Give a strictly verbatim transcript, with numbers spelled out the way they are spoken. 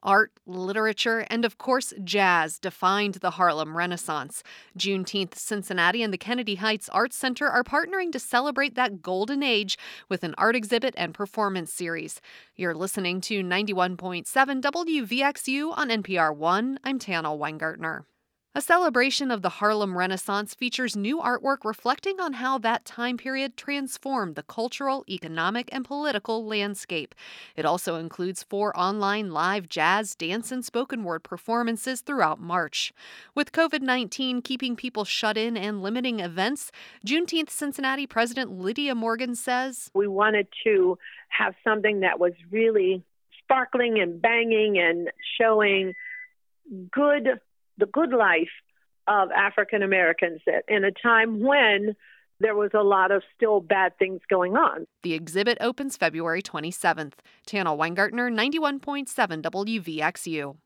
Art, literature, and of course, jazz defined the Harlem Renaissance. Juneteenth Cincinnati and the Kennedy Heights Arts Center are partnering to celebrate that golden age with an art exhibit and performance series. You're listening to ninety-one point seven W V X U on N P R One. I'm Tana Weingartner. A celebration of the Harlem Renaissance features new artwork reflecting on how that time period transformed the cultural, economic, and political landscape. It also includes four online live jazz, dance, and spoken word performances throughout March. With COVID nineteen keeping people shut in and limiting events, Juneteenth Cincinnati President Lydia Morgan says, We wanted to have something that was really sparkling and banging and showing good the good life of African Americans in a time when there was a lot of still bad things going on. The exhibit opens February twenty-seventh. Tana Weingartner, ninety-one point seven W V X U.